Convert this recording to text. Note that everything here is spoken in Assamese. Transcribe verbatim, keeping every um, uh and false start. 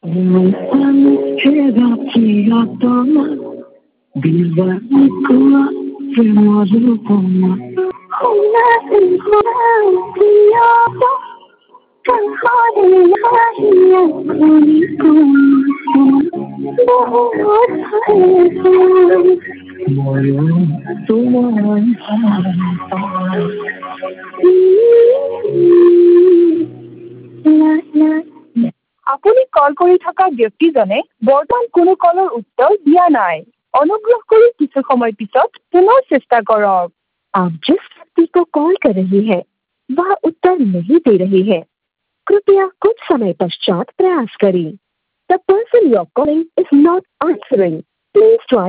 আপুনি কল কৰি থকা ব্যক্তিজনে বৰ্তমান কোনো কলৰ উত্তৰ দিয়া নাই। অনুগ্ৰহ কৰি কিছু সময় পিছত পুনৰ চেষ্টা কৰক। आप जिस व्यक्ति को कॉल कर रही है वह उत्तर नहीं दे रही है, कृपया कुछ समय पश्चात प्रयास करें। The person you are calling is not answering. Please try